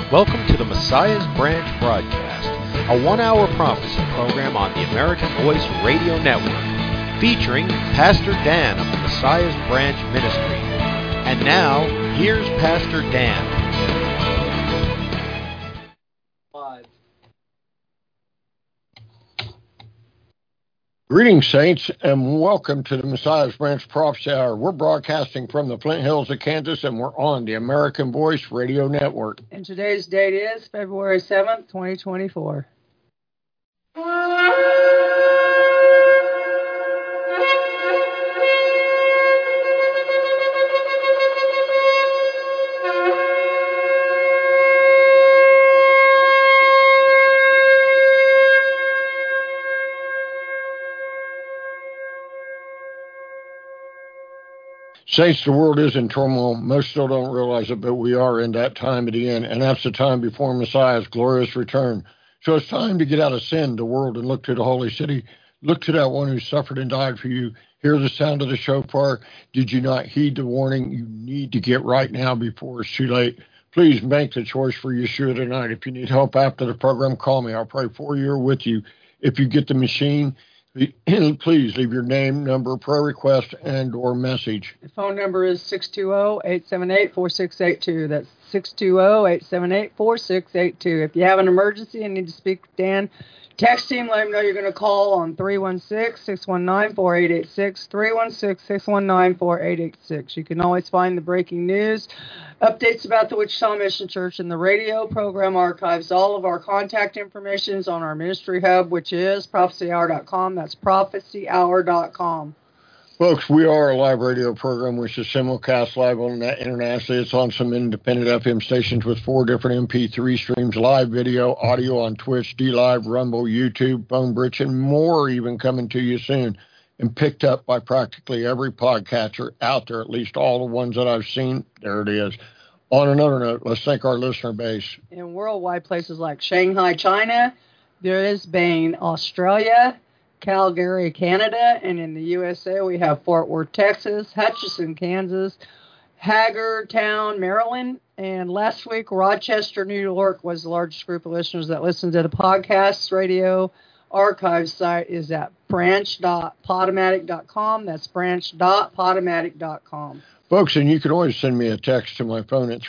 Welcome to the Messiah's Branch broadcast, a one-hour prophecy program on the American Voice Radio Network, featuring Pastor Dan of the Messiah's Branch Ministry. And now, here's Pastor Dan. Greetings, saints, and welcome to the Messiah's Branch Prophecy Hour. We're broadcasting from the Flint Hills of Kansas, and we're on the American Voice Radio Network. And today's date is February 7th, 2024. Saints, the world is in turmoil. Most still don't realize it, but we are in that time of the end, and that's the time before Messiah's glorious return. So it's time to get out of sin, the world, and look to the holy city. Look to that one who suffered and died for you. Hear the sound of the shofar. Did you not heed the warning? You need to get right now before it's too late. Please make the choice for Yeshua tonight. If you need help after the program, call me. I'll pray for you or with you. If you get the machine, please leave your name, number, prayer request, and or message. The phone number is 620-878-4682. That's 620-878-4682. If you have an emergency and need to speak with Dan, text him, let him know you're going to call on 316-619-4886, 316-619-4886. You can always find the breaking news, updates about the Wichita Mission Church in the radio program archives. All of our contact information is on our ministry hub, which is prophecyhour.com. That's prophecyhour.com. Folks, we are a live radio program which is simulcast live on the net internationally. It's on some independent FM stations with 4 different MP3 streams, live video, audio on Twitch, DLive, Rumble, YouTube, PhoneBridge, and more even coming to you soon. And picked up by practically every podcatcher out there, at least all the ones that I've seen. There it is. On another note, let's thank our listener base. In worldwide places like Shanghai, China, Brisbane, Australia, Calgary, Canada, and in the USA we have Fort Worth, Texas, Hutchinson, Kansas, Hagerstown, Maryland, and last week Rochester, New York was the largest group of listeners that listened to the podcast. Radio archive site is at branch.podomatic.com. That's branch.podomatic.com. Folks, and you can always send me a text to my phone at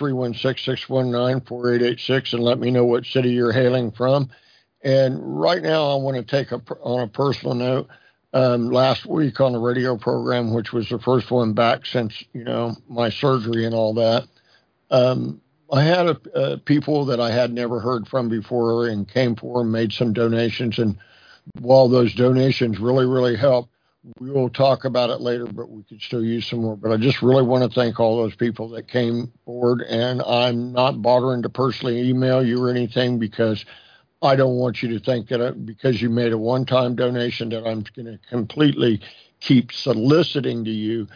316-619-4886 and let me know what city you're hailing from. And right now, I want to take on a personal note. Last week on the radio program, which was the first one back since, my surgery and all that, I had people that I had never heard from before and came for and made some donations. And while those donations really, really helped, we will talk about it later, but we could still use some more. But I just really want to thank all those people that came forward. And I'm not bothering to personally email you or anything because I don't want you to think that because you made a one-time donation that I'm going to completely keep soliciting to you,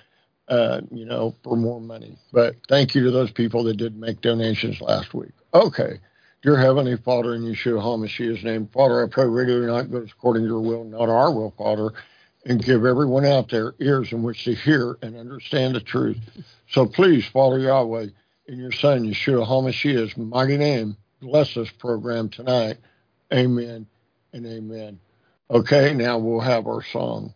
for more money. But thank you to those people that did make donations last week. Okay. Dear Heavenly Father, in Yeshua HaMashiach's name, Father, I pray radio tonight goes according to your will, not our will, Father, and give everyone out there ears in which to hear and understand the truth. So please, Father Yahweh, in your Son, Yeshua HaMashiach's mighty name, bless this program tonight. Amen and amen. Okay, now we'll have our song.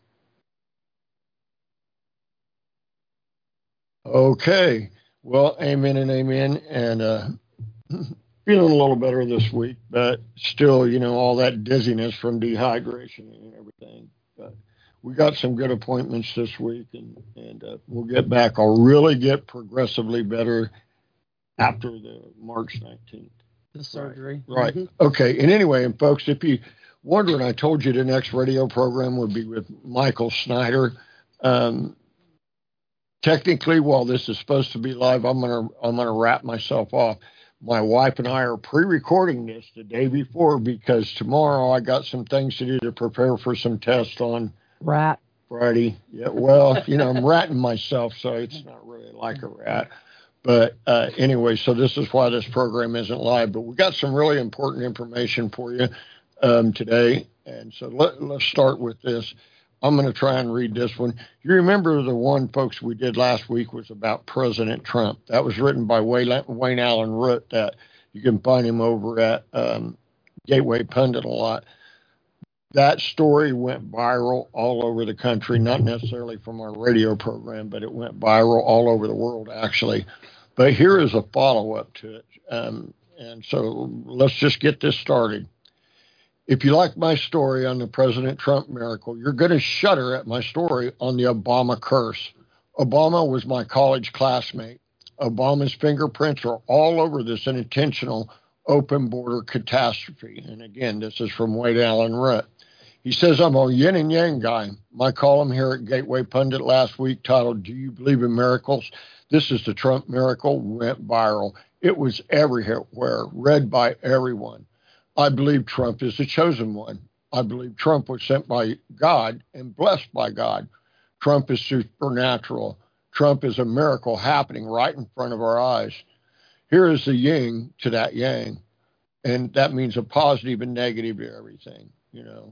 Okay, well, amen and amen. And feeling a little better this week, but still, all that dizziness from dehydration and everything. But we got some good appointments this week, and we'll get back. I'll really get progressively better after the March 19th. The surgery. Right. Mm-hmm. Okay. And anyway, and folks, if you wondering, I told you the next radio program would be with Michael Snyder. Technically, while this is supposed to be live, I'm gonna wrap myself off. My wife and I are pre-recording this the day before because tomorrow I got some things to do to prepare for some tests on rat Friday. Yeah. Well, I'm ratting myself, so it's not really like a rat. But anyway, so this is why this program isn't live. But we got some really important information for you today. And so let's start with this. I'm going to try and read this one. You remember the one, folks, we did last week was about President Trump. That was written by Wayne Allen Root, that You can find him over at Gateway Pundit a lot. That story went viral all over the country, not necessarily from our radio program, but it went viral all over the world, actually. But here is a follow-up to it. And so let's just get this started. If you like my story on the President Trump miracle, you're going to shudder at my story on the Obama curse. Obama was my college classmate. Obama's fingerprints are all over this unintentional open border catastrophe. And again, this is from Wade Allen Rutt. He says, I'm a yin and yang guy. My column here at Gateway Pundit last week titled, Do You Believe in Miracles? This is the Trump miracle, went viral. It was everywhere, read by everyone. I believe Trump is the chosen one. I believe Trump was sent by God and blessed by God. Trump is supernatural. Trump is a miracle happening right in front of our eyes. Here is the yin to that yang. And that means a positive and negative to everything, you know.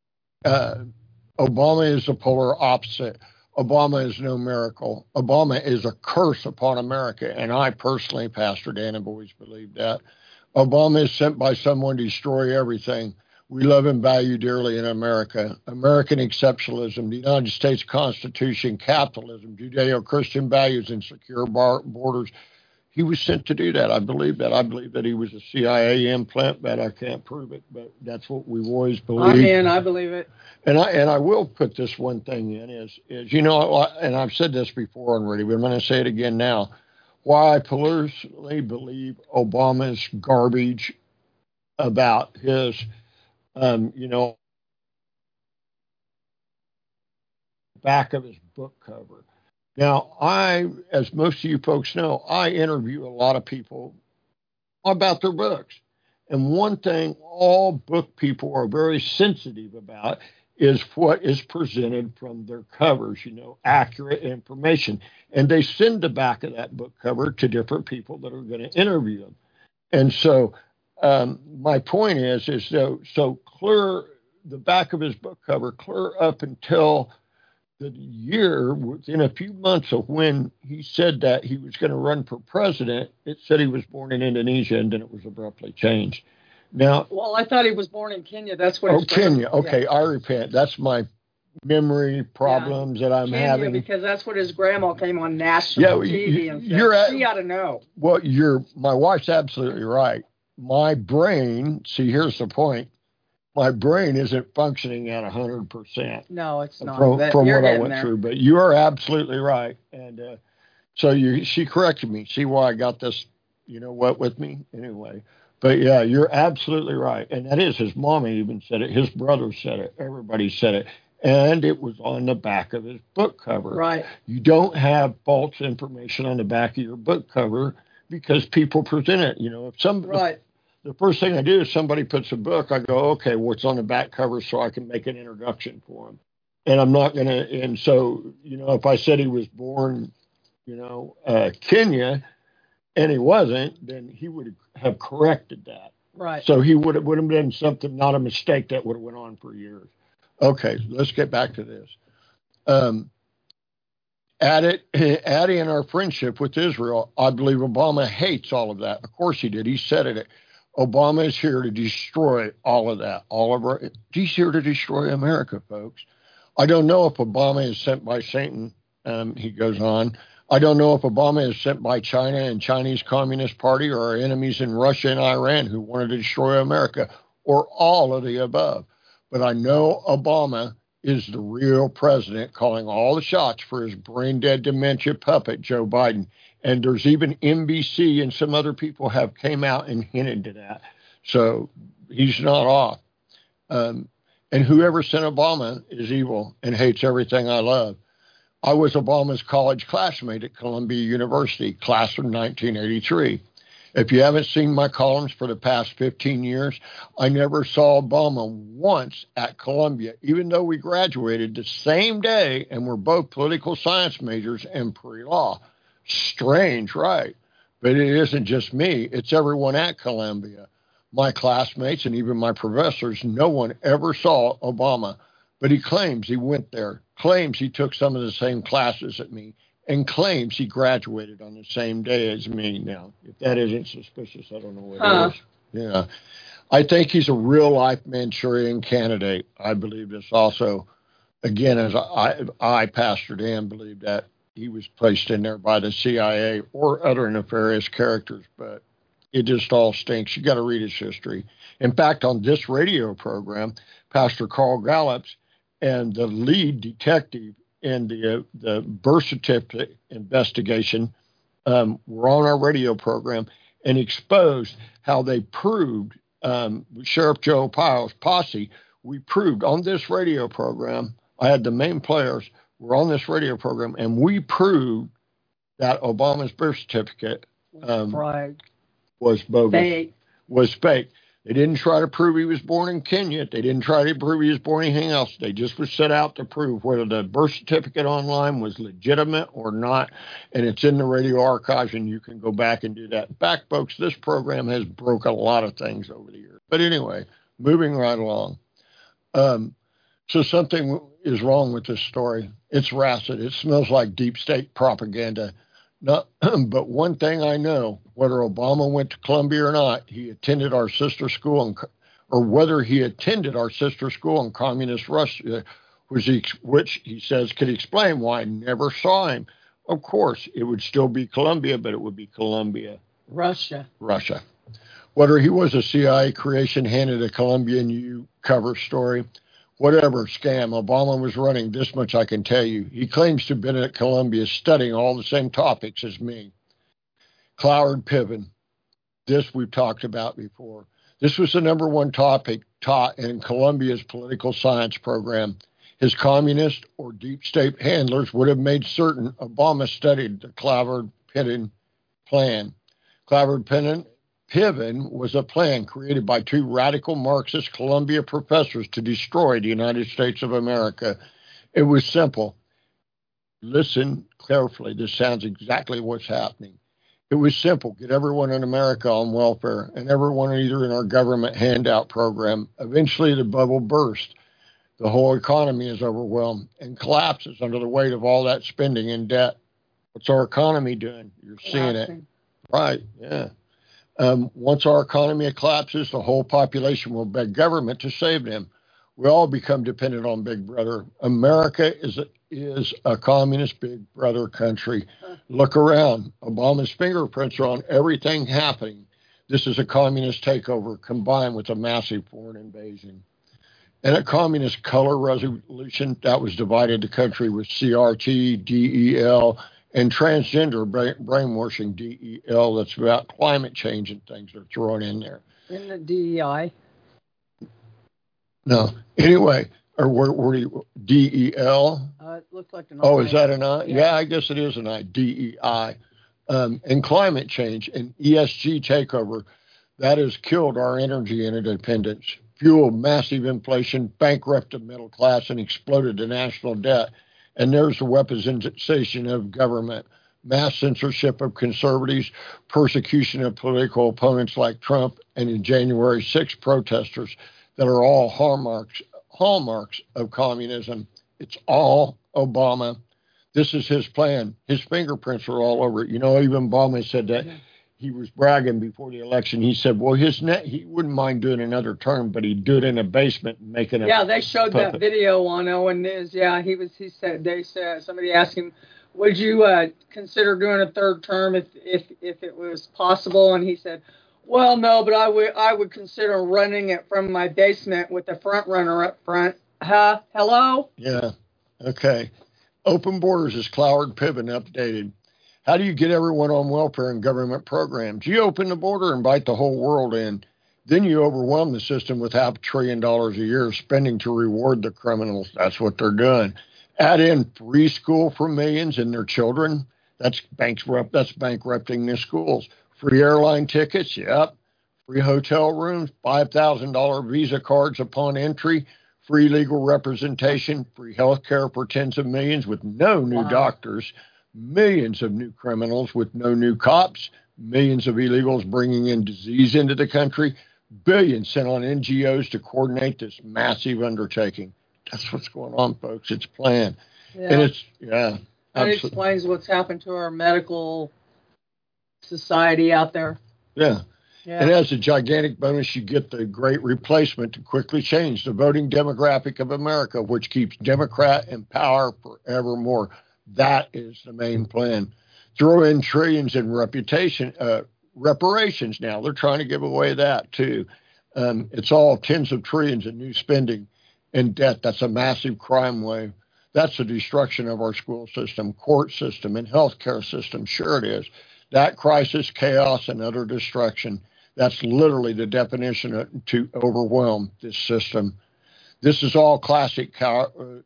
Obama is the polar opposite. Obama is no miracle. Obama is a curse upon America. And I personally, Pastor Dan, have always believed that. Obama is sent by someone to destroy everything we love and value dearly in America. American exceptionalism, the United States Constitution, capitalism, Judeo-Christian values, and secure borders. He was sent to do that. I believe that. I believe that he was a CIA implant, but I can't prove it. But that's what we've always believed. I'm in. I believe it. And I will put this one thing in is you know, and I've said this before already, but I'm going to say it again now. Why I personally believe Obama's garbage about his, you know, back of his book cover. Now, as most of you folks know, I interview a lot of people about their books. And one thing all book people are very sensitive about is what is presented from their covers, you know, accurate information. And they send the back of that book cover to different people that are going to interview them. And so my point is so clear the back of his book cover, clear up until the year, within a few months of when he said that he was going to run for president, it said he was born in Indonesia, and then it was abruptly changed. Now, well, I thought he was born in Kenya. That's what. Oh, Kenya. Okay, yeah. I repent. That's my memory problems that I'm Kenya, having. Because that's what his grandma came on national TV and said. She ought to know. Well, my wife's absolutely right. My brain. See, here's the point. My brain isn't functioning at 100%. No, it's not. From what I went through. But you are absolutely right. And so she corrected me. See why I got this, you know what, with me? Anyway. But yeah, you're absolutely right. And that is, his mommy even said it. His brother said it. Everybody said it. And it was on the back of his book cover. Right. You don't have false information on the back of your book cover because people present it. You know, if somebody. Right. The first thing I do is somebody puts a book, I go, okay, what's on the back cover so I can make an introduction for him. And I'm not going to, and so, you know, if I said he was born, you know, Kenya, and he wasn't, then he would have corrected that. Right. So he would have been something, not a mistake that would have went on for years. Okay, let's get back to this. Adding in our friendship with Israel, I believe Obama hates all of that. Of course he did. He said it. Obama is here to destroy all of that. He's here to destroy America, folks. I don't know if Obama is sent by Satan, he goes on. I don't know if Obama is sent by China and Chinese Communist Party or our enemies in Russia and Iran who wanted to destroy America, or all of the above. But I know Obama is the real president calling all the shots for his brain-dead dementia puppet, Joe Biden. And there's even NBC and some other people have came out and hinted to that. So he's not off. And whoever sent Obama is evil and hates everything I love. I was Obama's college classmate at Columbia University, class of 1983. If you haven't seen my columns for the past 15 years, I never saw Obama once at Columbia, even though we graduated the same day and we're both political science majors and pre-law. Strange, right? But it isn't just me. It's everyone at Columbia. My classmates and even my professors, no one ever saw Obama. But he claims he went there, claims he took some of the same classes at me, and claims he graduated on the same day as me. Now, if that isn't suspicious, I don't know what is. Yeah. I think he's a real-life Manchurian candidate. I believe this also. Again, as I, Pastor Dan, believe that he was placed in there by the CIA or other nefarious characters, but it just all stinks. You got to read his history. In fact, on this radio program, Pastor Carl Gallups and the lead detective in the birth certificate investigation were on our radio program and exposed how they proved, Sheriff Joe Piles' posse, we proved on this radio program, I had the main players were on this radio program, and we proved that Obama's birth certificate was bogus, was fake. They didn't try to prove he was born in Kenya. They didn't try to prove he was born anything else. They just was set out to prove whether the birth certificate online was legitimate or not, and it's in the radio archives, and you can go back and do that. In fact, folks, this program has broke a lot of things over the years. But anyway, moving right along. So something is wrong with this story. It's rancid. It smells like deep state propaganda. But one thing I know, whether Obama went to Columbia or not, he attended our sister school, or whether he attended our sister school in communist Russia, which he says could explain why I never saw him. Of course, it would still be Columbia, but it would be Columbia, Russia. Whether he was a CIA creation handed a Colombian U cover story, whatever scam Obama was running, this much I can tell you. He claims to have been at Columbia studying all the same topics as me. Cloward Piven. This we've talked about before. This was the number one topic taught in Columbia's political science program. His communist or deep state handlers would have made certain Obama studied the Cloward Piven plan. Cloward Piven was a plan created by two radical Marxist Columbia professors to destroy the United States of America. It was simple. Listen carefully. This sounds exactly what's happening. It was simple. Get everyone in America on welfare and everyone either in our government handout program. Eventually, the bubble burst. The whole economy is overwhelmed and collapses under the weight of all that spending and debt. What's our economy doing? You're seeing it. Right, yeah. Once our economy collapses, the whole population will beg government to save them. We all become dependent on Big Brother. America is a communist Big Brother country. Look around. Obama's fingerprints are on everything happening. This is a communist takeover combined with a massive foreign invasion. And a communist color revolution that was divided the country with CRT, DEL, and transgender brainwashing, DEL, that's about climate change and things they're throwing in there. In the DEI? No. Anyway, or where do you, DEL? It looks like an I. Oh, is that an I? Yeah, I guess it is an I, DEI. And climate change and ESG takeover, that has killed our energy interdependence, fueled massive inflation, bankrupted the middle class, and exploded the national debt. And there's the weaponization of government, mass censorship of conservatives, persecution of political opponents like Trump, and in January 6th protesters that are all hallmarks of communism. It's all Obama. This is his plan. His fingerprints are all over it. You know, even Obama said that he was bragging before the election. He said, well, he wouldn't mind doing another term, but he'd do it in a basement and making a Yeah, they showed puppet. That video on Owen News. Yeah, they said, somebody asked him, would you consider doing a third term if it was possible? And he said, well, no, but I would consider running it from my basement with the front runner up front. Hello? Yeah, okay. Open Borders is Cloward Piven updated. How do you get everyone on welfare and government programs? You open the border, invite the whole world in. Then you overwhelm the system with $500 billion a year spending to reward the criminals. That's what they're doing. Add in free school for millions and their children. That's bankrupting their schools. Free airline tickets, yep. Free hotel rooms, $5,000 Visa cards upon entry. Free legal representation, free health care for tens of millions with no new doctors. Millions of new criminals with no new cops, millions of illegals bringing in disease into the country, billions sent on NGOs to coordinate this massive undertaking. That's what's going on, folks. It's planned. Yeah. And That explains what's happened to our medical society out there. Yeah. And as a gigantic bonus, you get the great replacement to quickly change the voting demographic of America, which keeps Democrat in power forevermore. That is the main plan. Throw in trillions in reparations now. They're trying to give away that, too. It's all tens of trillions in new spending and debt. That's a massive crime wave. That's the destruction of our school system, court system, and healthcare system. Sure it is. That crisis, chaos, and utter destruction. That's literally the definition to overwhelm this system. This is all classic Cloward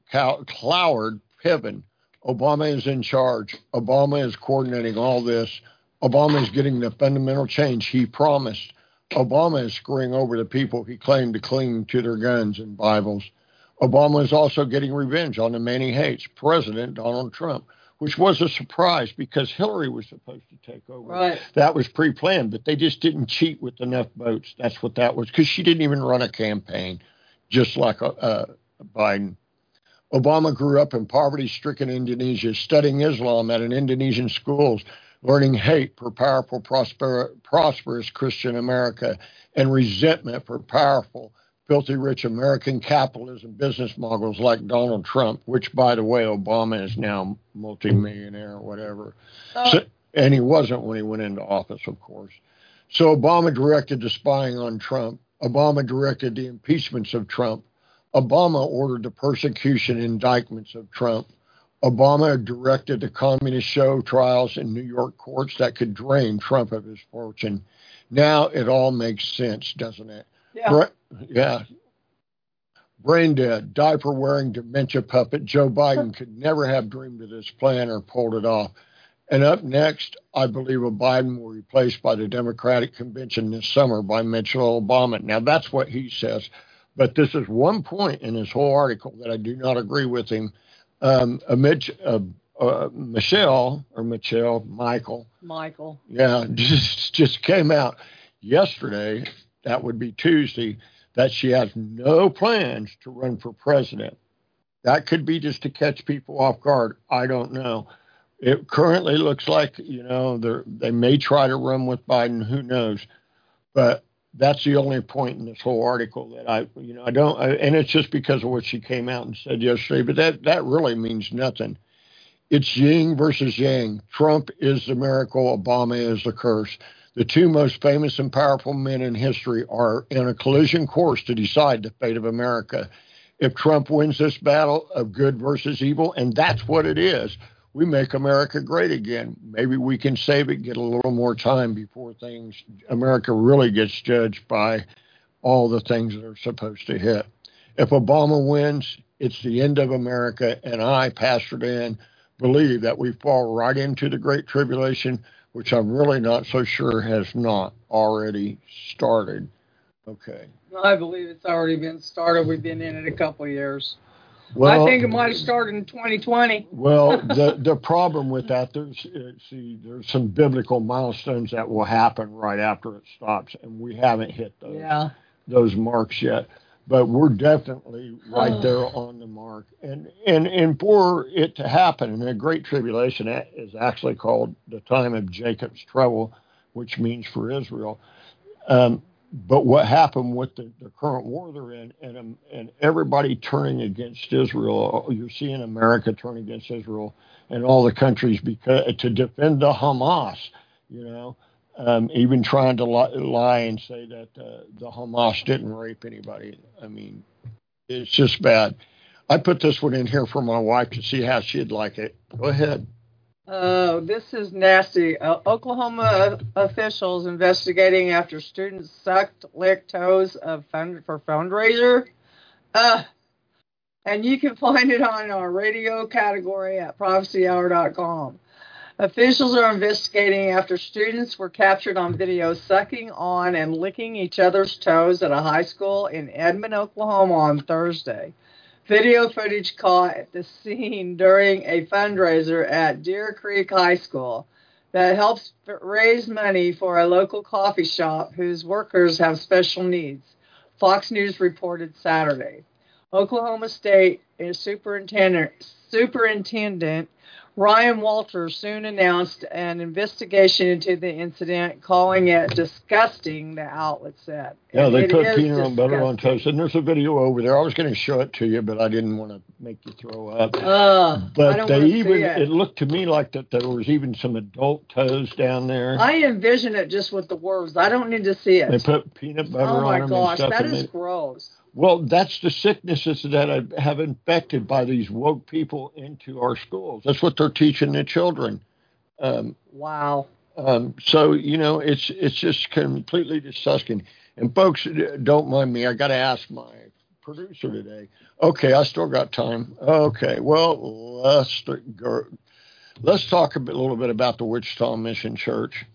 Piven. Obama is in charge. Obama is coordinating all this. Obama is getting the fundamental change he promised. Obama is screwing over the people he claimed to cling to their guns and Bibles. Obama is also getting revenge on the man he hates, President Donald Trump, which was a surprise because Hillary was supposed to take over. Right. That was pre-planned, but they just didn't cheat with enough votes. That's what that was, because she didn't even run a campaign, just like Biden. Obama grew up in poverty-stricken Indonesia, studying Islam at an Indonesian schools, learning hate for powerful, prosperous Christian America, and resentment for powerful, filthy rich American capitalism business moguls like Donald Trump, which, by the way, Obama is now multimillionaire or whatever. And he wasn't when he went into office, of course. So Obama directed the spying on Trump. Obama directed the impeachments of Trump. Obama ordered the persecution indictments of Trump. Obama directed the communist show trials in New York courts that could drain Trump of his fortune. Now it all makes sense, doesn't it? Yeah. Brain dead, diaper-wearing dementia puppet Joe Biden could never have dreamed of this plan or pulled it off. And up next, I believe Biden will be replaced by the Democratic Convention this summer by Michelle Obama. Now, that's what he says. But this is one point in his whole article that I do not agree with him. Michael. Yeah, just came out yesterday, that would be Tuesday, that she has no plans to run for president. That could be just to catch people off guard. I don't know. It currently looks like, they may try to run with Biden. Who knows? But that's the only point in this whole article that I don't, and it's just because of what she came out and said yesterday, but that really means nothing. It's yin versus yang. Trump is the miracle. Obama is the curse. The two most famous and powerful men in history are in a collision course to decide the fate of America. If Trump wins this battle of good versus evil, and that's what it is, we make America great again. Maybe we can save it, get a little more time before America really gets judged by all the things that are supposed to hit. If Obama wins, it's the end of America, and I, Pastor Dan, believe that we fall right into the Great Tribulation, which I'm really not so sure has not already started. Okay. I believe it's already been started. We've been in it a couple of years. Well, I think it might have started in 2020. Well, the problem with that, there's some biblical milestones that will happen right after it stops, and we haven't hit those marks yet. But we're definitely right there on the mark. And for it to happen, and the Great Tribulation is actually called the time of Jacob's trouble, which means for Israel. But what happened with the current war they're in, and everybody turning against Israel, you're seeing America turn against Israel and all the countries to defend the Hamas, even trying to lie and say that the Hamas didn't rape anybody. I mean, it's just bad. I put this one in here for my wife to see how she'd like it. Go ahead. Oh, this is nasty. Oklahoma officials investigating after students licked toes for fundraiser. And you can find it on our radio category at prophecyhour.com. Officials are investigating after students were captured on video sucking on and licking each other's toes at a high school in Edmond, Oklahoma on Thursday. Video footage caught at the scene during a fundraiser at Deer Creek High School that helps raise money for a local coffee shop whose workers have special needs, Fox News reported Saturday. Oklahoma State Superintendent Ryan Walters soon announced an investigation into the incident, calling it disgusting, the outlet said. Yeah, they put is peanut disgusting. butter on toast, and there's a video over there. I was going to show it to you, but I didn't want to make you throw up. I But don't they wanna see even, it. it looked to me like that there was even some adult toes down there. I envision it just with the words. I don't need to see it. They put peanut butter Oh my on them gosh, and stuff. that and is gross. Well, that's the sicknesses that have infected by these woke people into our schools. That's what they're teaching the children. Wow. So, you know, it's just completely disgusting. And folks, don't mind me. I got to ask my producer today. Okay, I still got time. Okay, well, let's talk a little bit about the Wichita Mission Church.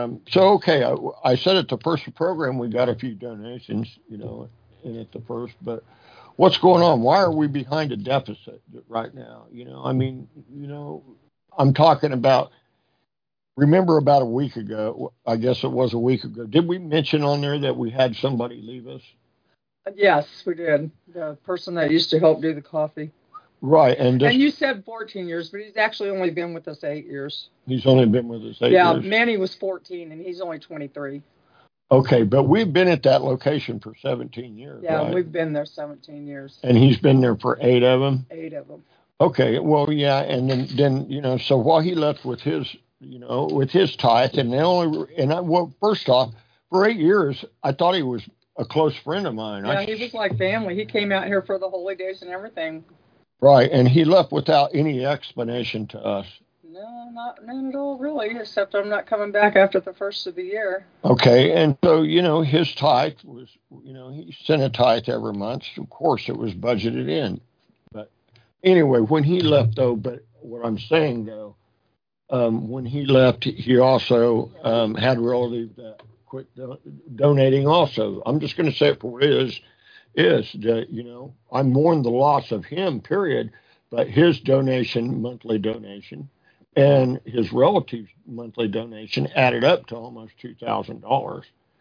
I said at the first program we got a few donations, you know, at the first, but what's going on? Why are we behind a deficit right now? You know, I mean, you know, I'm talking about, remember about a week ago, I guess it was a week ago, did we mention on there that we had somebody leave us? Yes, we did. The person that used to help do the coffee. Right. And you said 14 years, but he's actually only been with us 8 years. He's only been with us 8 years? Yeah, Manny was 14, and he's only 23. Okay, but we've been at that location for 17 years, Yeah, right? we've been there 17 years. And he's been there for 8 of them? 8 of them. Okay, well, yeah, and then you know, so while he left with his, you know, with his tithe, first off, for 8 years, I thought he was a close friend of mine. Yeah, he was like family. He came out here for the holy days and everything. Right, and he left without any explanation to us. No, none at all, really, except I'm not coming back after the first of the year. Okay, and so, you know, his tithe was, you know, he sent a tithe every month. Of course, it was budgeted in. But anyway, when he left, though, but what I'm saying, though, when he left, he also had relatives that quit donating also. I'm just going to say it for what it is that, you know, I mourn the loss of him, period, but his monthly donation, and his relatives' monthly donation added up to almost $2,000.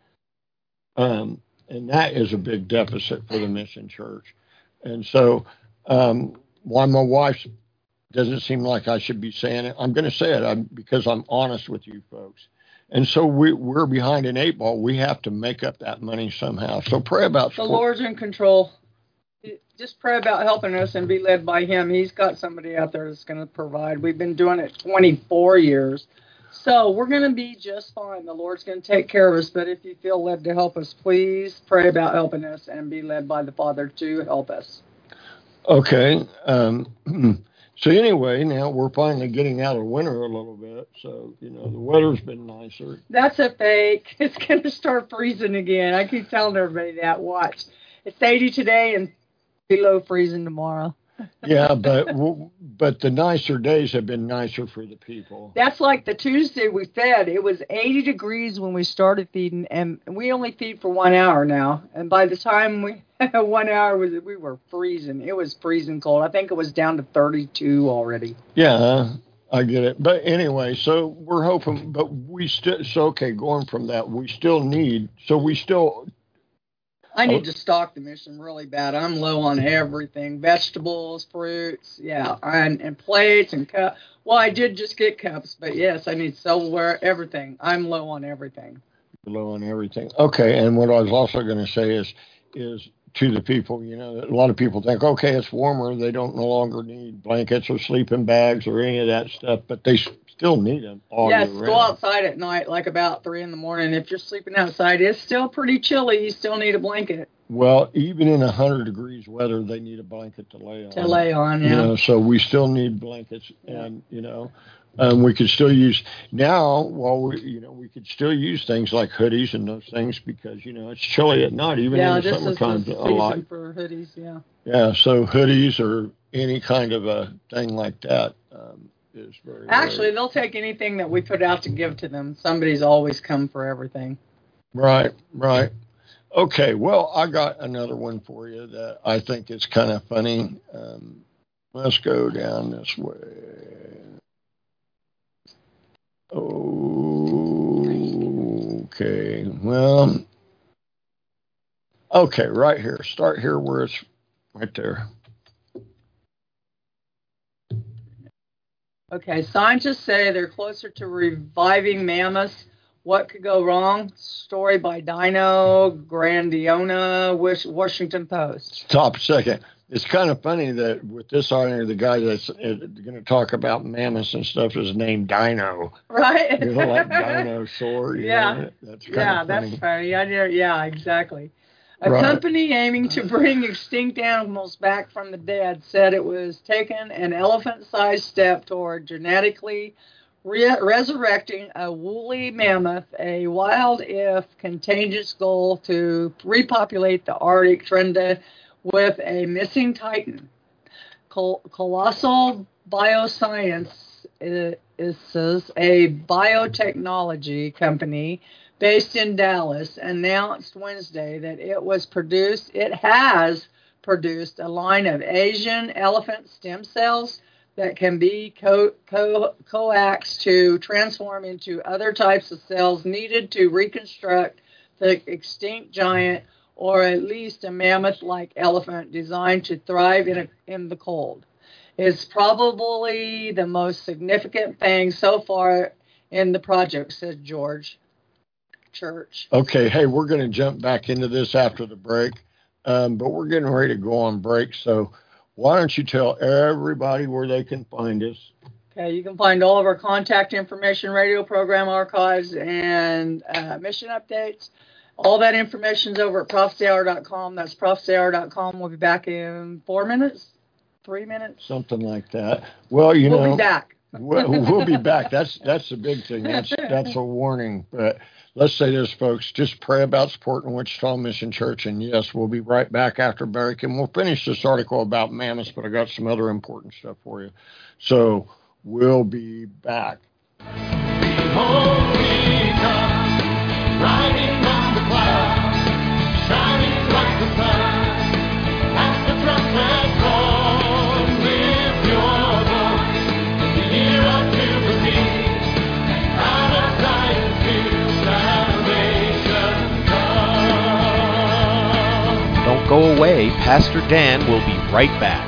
And that is a big deficit for the Mission Church. And so why my wife doesn't seem like I should be saying it, I'm going to say it because I'm honest with you folks. And so we're behind an 8 ball. We have to make up that money somehow. So pray about the Lord's in control. Just pray about helping us and be led by him. He's got somebody out there that's going to provide. We've been doing it 24 years. So we're going to be just fine. The Lord's going to take care of us. But if you feel led to help us, please pray about helping us and be led by the Father to help us. Okay. So anyway, now we're finally getting out of winter a little bit. So, you know, the weather's been nicer. That's a fake. It's going to start freezing again. I keep telling everybody that. Watch. It's 80 today and below freezing tomorrow. Yeah, but the nicer days have been nicer for the people. That's like the Tuesday we fed. It was 80 degrees when we started feeding, and we only feed for 1 hour now. And by the time we 1 hour we were freezing. It was freezing cold. I think it was down to 32 already. Yeah, I get it. But anyway, so we're hoping, but going from that, I need to stock the mission really bad. I'm low on everything. Vegetables, fruits, yeah, and plates and cups. Well, I did just get cups, but yes, I need silverware, everything. I'm low on everything. Low on everything. Okay, and what I was also going to say is to the people, you know, a lot of people think, okay, it's warmer. They don't no longer need blankets or sleeping bags or any of that stuff, but they still need them all year round. Yes, go outside at night, like about 3 in the morning. If you're sleeping outside, it's still pretty chilly. You still need a blanket. Well, even in 100 degrees weather, they need a blanket to lay on. Yeah. You know, so we still need blankets, and you know, we could still use now. We could still use things like hoodies and those things because you know it's chilly at night, even in the summertime. This is the season for hoodies. Yeah. Yeah, so hoodies or any kind of a thing like that is very. Actually, they'll take anything that we put out to give to them. Somebody's always come for everything. Right. Okay, well, I got another one for you that I think is kind of funny. Let's go down this way. Okay, well, okay, right here. Start here where it's right there. Okay, scientists say they're closer to reviving mammoths. What could go wrong? Story by Dino Grandiona, Washington Post. Stop a second. It's kind of funny that with this article, the guy that's going to talk about mammoths and stuff is named Dino. Right? You know, like dinosaur. Yeah. That's kind of funny. That's funny. Yeah, exactly. A company aiming to bring extinct animals back from the dead said it was taking an elephant-sized step toward genetically resurrecting a woolly mammoth, a wild-if contagious goal to repopulate the Arctic tundra with a missing titan. Colossal Bioscience is a biotechnology company based in Dallas, announced Wednesday that it has produced a line of Asian elephant stem cells that can be coaxed to transform into other types of cells needed to reconstruct the extinct giant, or at least a mammoth-like elephant designed to thrive in the cold. It's probably the most significant thing so far in the project, said George Church. Okay, hey, we're going to jump back into this after the break, but we're getting ready to go on break, so why don't you tell everybody where they can find us? Okay, you can find all of our contact information, radio program archives, and mission updates. All that information's over at prophecyhour.com. That's prophecyhour.com. We'll be back in 4 minutes, 3 minutes. Something like that. Well, we'll be back. we'll be back. That's the big thing. That's a warning. But let's say this, folks. Just pray about supporting Wichita Mission Church. And yes, we'll be right back after break. And we'll finish this article about mammoths, but I got some other important stuff for you. So we'll be back. Behold, we come, riding on the clouds, shining like the sun. As the trumpet calls, lift your voice in the year of Jubilee, and out of Zion's field salvation comes. Don't go away. Pastor Dan will be right back.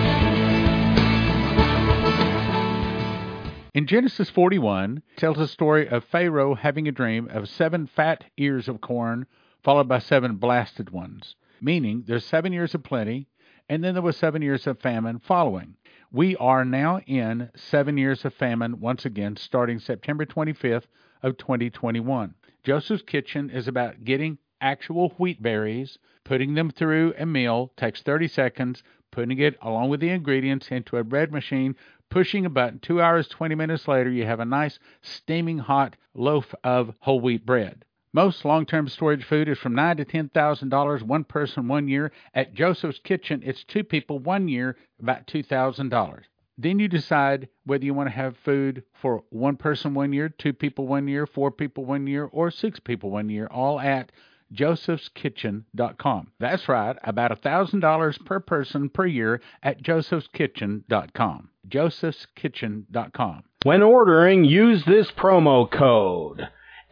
In Genesis 41, it tells the story of Pharaoh having a dream of 7 fat ears of corn followed by 7 blasted ones, meaning there's 7 years of plenty, and then there was 7 years of famine following. We are now in 7 years of famine once again, starting September 25th of 2021. Joseph's Kitchen is about getting actual wheat berries, putting them through a mill, takes 30 seconds, putting it along with the ingredients into a bread machine, pushing a button. 2 hours, 20 minutes later, you have a nice steaming hot loaf of whole wheat bread. Most long-term storage food is from $9,000 to $10,000, 1 person, 1 year. At Joseph's Kitchen, it's 2 people, 1 year, about $2,000. Then you decide whether you want to have food for 1 person, 1 year, 2 people, 1 year, 4 people, 1 year, or 6 people, 1 year, all at josephskitchen.com. That's right, about $1,000 per person per year at josephskitchen.com. josephskitchen.com. When ordering, use this promo code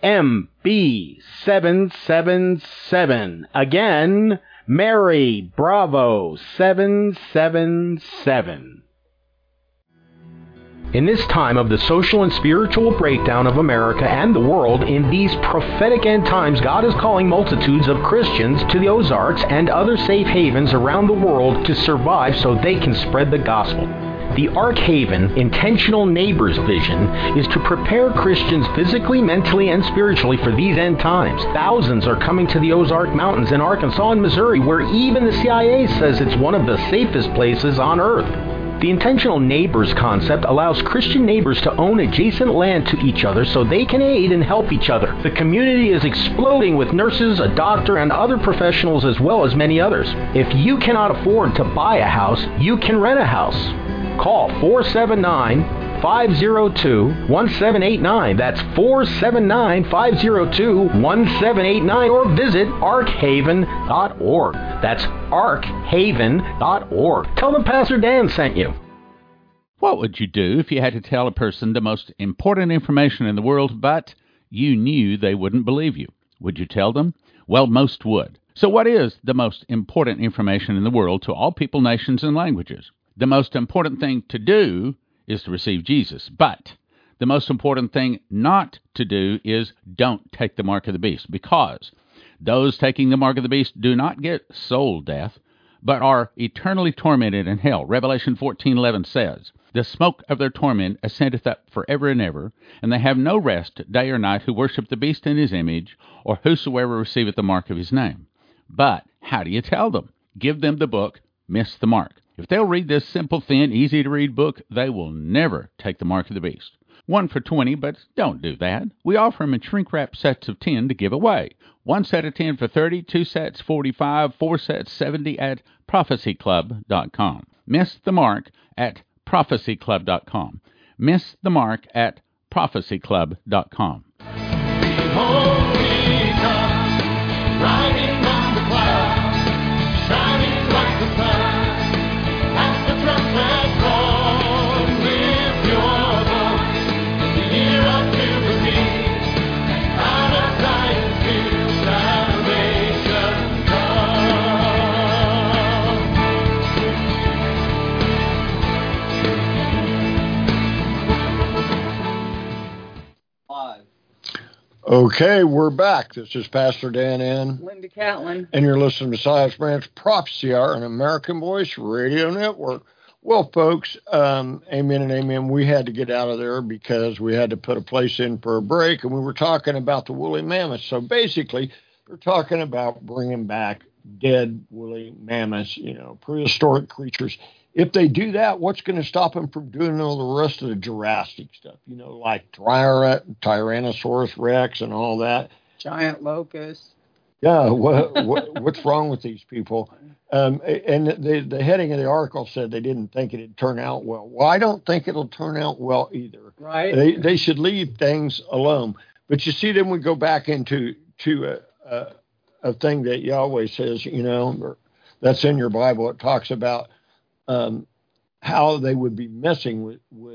MB777. Again, Mary Bravo 777. In this time of the social and spiritual breakdown of America and the world, in these prophetic end times, God is calling multitudes of Christians to the Ozarks and other safe havens around the world to survive so they can spread the gospel. The Ark Haven Intentional Neighbors vision is to prepare Christians physically, mentally, and spiritually for these end times. Thousands are coming to the Ozark Mountains in Arkansas and Missouri, where even the CIA says it's one of the safest places on earth. The Intentional Neighbors concept allows Christian neighbors to own adjacent land to each other so they can aid and help each other. The community is exploding with nurses, a doctor, and other professionals as well as many others. If you cannot afford to buy a house, you can rent a house. Call 479-502-1789. That's 479-502-1789, or visit arkhaven.org. That's arkhaven.org. Tell them Pastor Dan sent you. What would you do if you had to tell a person the most important information in the world, but you knew they wouldn't believe you? Would you tell them? Well, most would. So what is the most important information in the world to all people, nations, and languages? The most important thing to do is to receive Jesus. But the most important thing not to do is don't take the mark of the beast, because those taking the mark of the beast do not get soul death, but are eternally tormented in hell. Revelation 14:11 says, "The smoke of their torment ascendeth up forever and ever, and they have no rest day or night who worship the beast in his image, or whosoever receiveth the mark of his name." But how do you tell them? Give them the book, Miss the Mark. If they'll read this simple, thin, easy-to-read book, they will never take the mark of the beast. 1 for $20, but don't do that. We offer them in shrink-wrap sets of 10 to give away. 1 set of 10 for $30, 2 sets $45, 4 sets $70 at prophecyclub.com. Miss the Mark at prophecyclub.com. Miss the Mark at prophecyclub.com. Behold, he comes, riding on the clouds, shining like the sun. As the trumpet calls, lift your voice in the year of Jubilee. Out of Zion's hill, salvation Live. Okay, we're back. This is Pastor Dan and Linda Catlin. and you're listening to Silas Branch Prophecy Hour on American Voice Radio Network. Well, folks, amen and amen. We had to get out of there because we had to put a place in for a break, and we were talking about the woolly mammoths. So basically, we're talking about bringing back dead woolly mammoths, prehistoric creatures. If they do that, what's going to stop them from doing all the rest of the Jurassic stuff, like Tyrannosaurus Rex and all that? Giant locusts. Yeah, what's wrong with these people? And the heading of the article said they didn't think it'd turn out well. Well, I don't think it'll turn out well either. Right. They should leave things alone. But you see, then we go back into a thing that Yahweh says, or that's in your Bible. It talks about how they would be messing with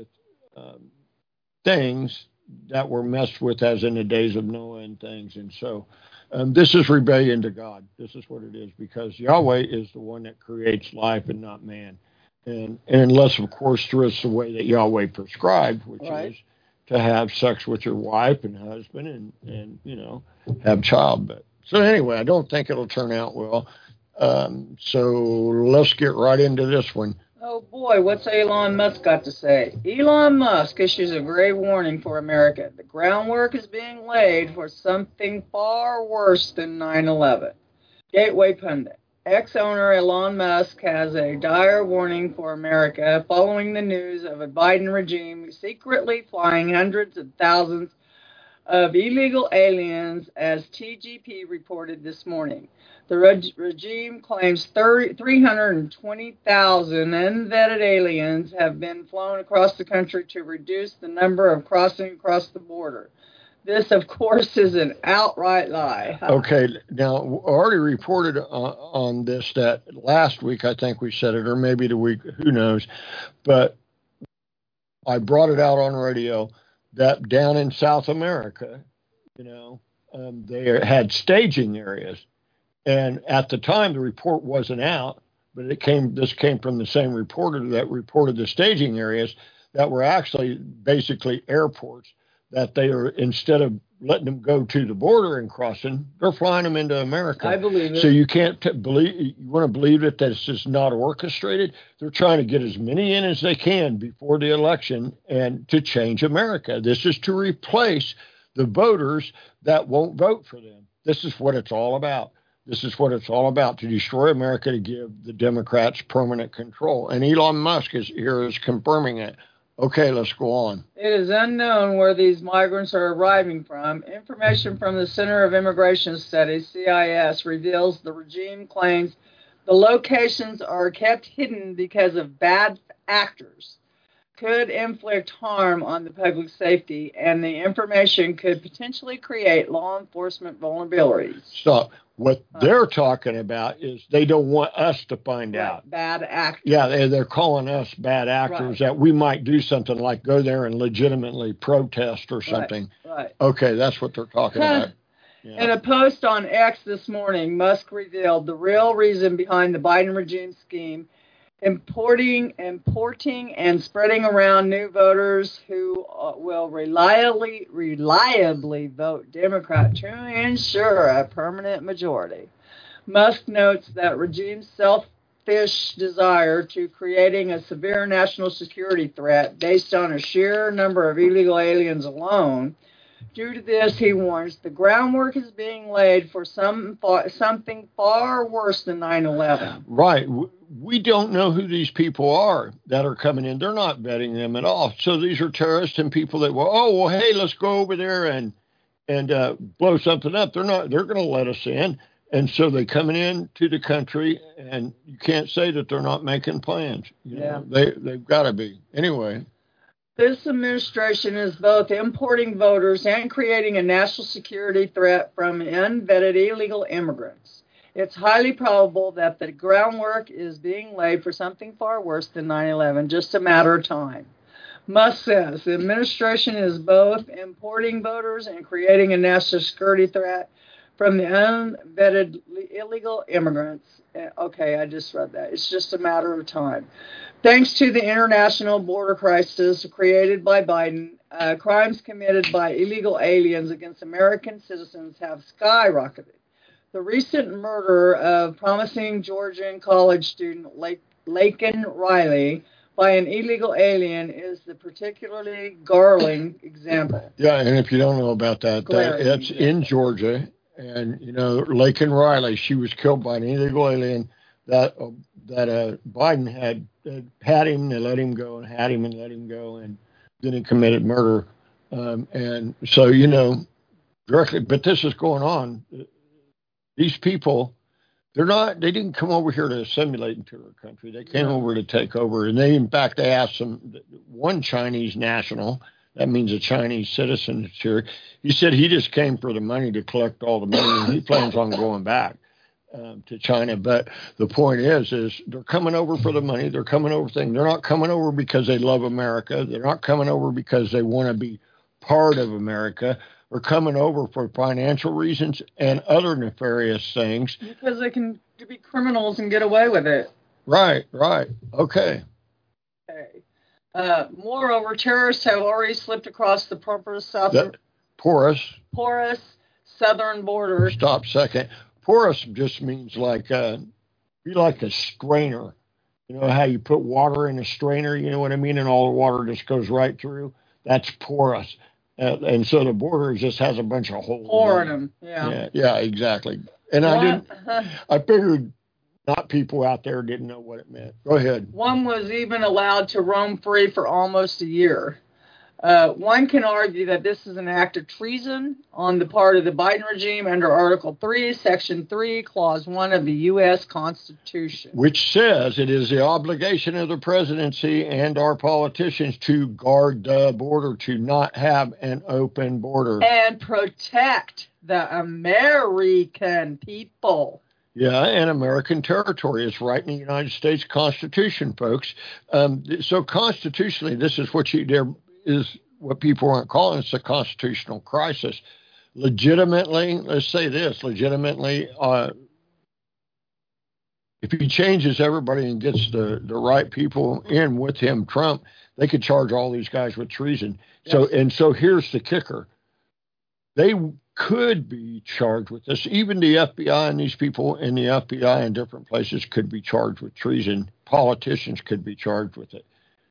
things that were messed with as in the days of Noah and things. And so this is rebellion to God. This is what it is, because Yahweh is the one that creates life and not man. And unless, of course, through it's the way that Yahweh prescribed, which Right. is to have sex with your wife and husband and have child. But so anyway, I don't think it'll turn out well. So let's get right into this one. Oh boy, what's Elon Musk got to say? Elon Musk issues a grave warning for America. The groundwork is being laid for something far worse than 9/11. Gateway Pundit. Ex-owner Elon Musk has a dire warning for America following the news of a Biden regime secretly flying hundreds of thousands of illegal aliens, as TGP reported this morning. The regime claims 320,000 unvetted aliens have been flown across the country to reduce the number of crossing across the border. This, of course, is an outright lie. Okay, now, we already reported on this that last week, I think we said it, or maybe the week, who knows, but I brought it out on radio that down in South America, they had staging areas. And at the time, the report wasn't out, but this came from the same reporter that reported the staging areas that were actually basically airports, that they are, instead of letting them go to the border and crossing, they're flying them into America. I believe it. So you can't believe, you want to believe it that it's just not orchestrated? They're trying to get as many in as they can before the election and to change America. This is to replace the voters that won't vote for them. This is what it's all about. This is what it's all about, to destroy America, to give the Democrats permanent control. And Elon Musk is confirming it. Okay, let's go on. It is unknown where these migrants are arriving from. Information from the Center of Immigration Studies, CIS, reveals the regime claims the locations are kept hidden because of bad actors could inflict harm on the public safety, and the information could potentially create law enforcement vulnerabilities. So what they're talking about is they don't want us to find out. Bad actors. Yeah, they're calling us bad actors, that we might do something like go there and legitimately protest or something. Right. Okay, that's what they're talking about. Yeah. In a post on X this morning, Musk revealed the real reason behind the Biden regime scheme importing, and spreading around new voters who will reliably vote Democrat to ensure a permanent majority. Musk notes that regime's selfish desire to creating a severe national security threat based on a sheer number of illegal aliens alone. Due to this, he warns, the groundwork is being laid for something far worse than 9/11. Right. We don't know who these people are that are coming in. They're not vetting them at all. So these are terrorists and people that, hey, let's go over there and blow something up. They're going to let us in. And so they're coming in to the country, and you can't say that they're not making plans. You know, they've got to be. Anyway. This administration is both importing voters and creating a national security threat from unvetted illegal immigrants. It's highly probable that the groundwork is being laid for something far worse than 9/11, just a matter of time. Musk says the administration is both importing voters and creating a national security threat from the unvetted illegal immigrants. Okay, I just read that. It's just a matter of time. Thanks to the international border crisis created by Biden, crimes committed by illegal aliens against American citizens have skyrocketed. The recent murder of promising Georgian college student Laken Riley by an illegal alien is the particularly galling example. Yeah, and if you don't know about that, that's in Georgia. And, you know, Laken Riley, she was killed by an illegal alien that Biden had him, they let him go, and had him and let him go, and then he committed murder. And so, you know, directly, but this is going on. These people, they didn't come over here to assimilate into our country. They came over to take over. And they asked one Chinese national, that means a Chinese citizen here. He said he just came for the money to collect all the money, and he plans on going back to China. But the point is they're coming over for the money. They're coming over things. They're not coming over because they love America. They're not coming over because they want to be part of America. They're coming over for financial reasons and other nefarious things. Because they can be criminals and get away with it. Right. Okay. Moreover, terrorists have already slipped across the porous southern border. Stop a second. Porous just means be like a strainer. You know how you put water in a strainer, you know what I mean? And all the water just goes right through. That's porous. And so the border just has a bunch of holes. Pouring them, yeah. Yeah, exactly. And I figured not people out there didn't know what it meant. Go ahead. One was even allowed to roam free for almost a year. One can argue that this is an act of treason on the part of the Biden regime under Article 3, Section 3, Clause 1 of the U.S. Constitution. Which says it is the obligation of the presidency and our politicians to guard the border, to not have an open border. And protect the American people. Yeah, and American territory is right in the United States Constitution, folks. So constitutionally, this is what is what people aren't calling. It's a constitutional crisis. Legitimately, let's say this, if he changes everybody and gets the right people in with him, Trump, they could charge all these guys with treason. Yes. So here's the kicker. They could be charged with this. Even the FBI and these people in the FBI in different places could be charged with treason. Politicians could be charged with it.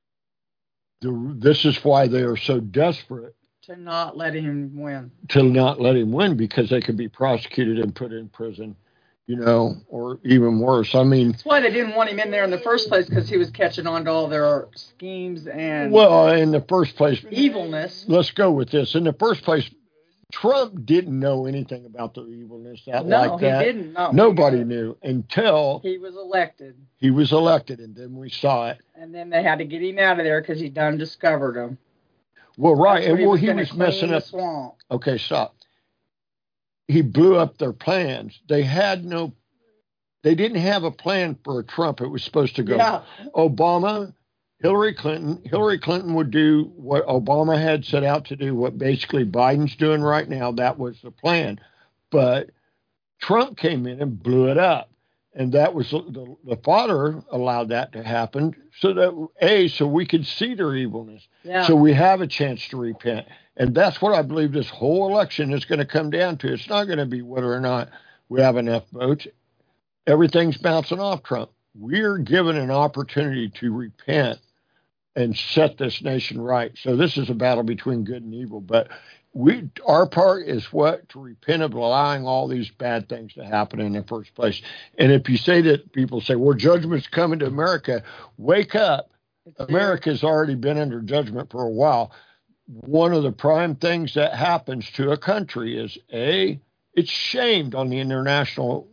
This is why they are so desperate to not let him win. Because they could be prosecuted and put in prison, you know, or even worse. I mean, that's why they didn't want him in there in the first place, because he was catching on to all their schemes and in the first place, evilness. Let's go with this. In the first place, Trump didn't know anything about their evilness like that. No, he didn't. No, nobody knew until he was elected. And then we saw it. And then they had to get him out of there because he done discovered them. Well, right. And he was messing up. Swamp. Okay, stop. He blew up their plans. They didn't have a plan for Trump. It was supposed to go Obama, Hillary Clinton. Hillary Clinton would do what Obama had set out to do, what basically Biden's doing right now. That was the plan. But Trump came in and blew it up. And that was the Father allowed that to happen so that, so we could see their evilness. Yeah. So we have a chance to repent. And that's what I believe this whole election is going to come down to. It's not going to be whether or not we have enough votes. Everything's bouncing off Trump. We're given an opportunity to repent and set this nation right. So this is a battle between good and evil. But our part is what? To repent of allowing all these bad things to happen in the first place. And if you say that, people say, well, judgment's coming to America, wake up. America's already been under judgment for a while. One of the prime things that happens to a country is, it's shamed on the international,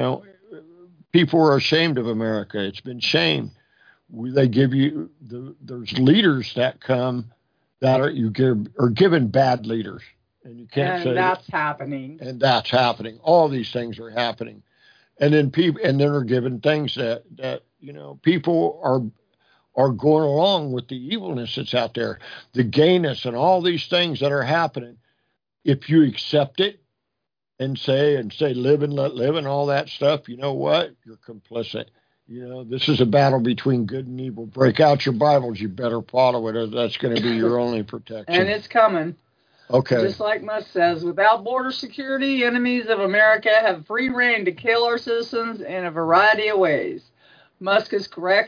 people are ashamed of America. It's been shamed. They give you, there's leaders that come that are given bad leaders, and you can't say that's happening. And that's happening. All these things are happening, and then they're given things that people are going along with the evilness that's out there, the gayness, and all these things that are happening. If you accept it and say live and let live and all that stuff, you know what? You're complicit. This is a battle between good and evil. Break out your Bibles. You better follow it, or that's going to be your only protection. And it's coming. Okay. Just like Musk says, without border security, enemies of America have free reign to kill our citizens in a variety of ways. Musk is correct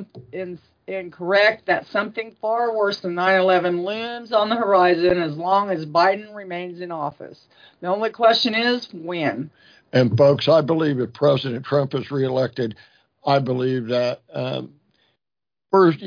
incorrect that something far worse than 9/11 looms on the horizon as long as Biden remains in office. The only question is when. And folks, I believe if President Trump is reelected, I believe that first,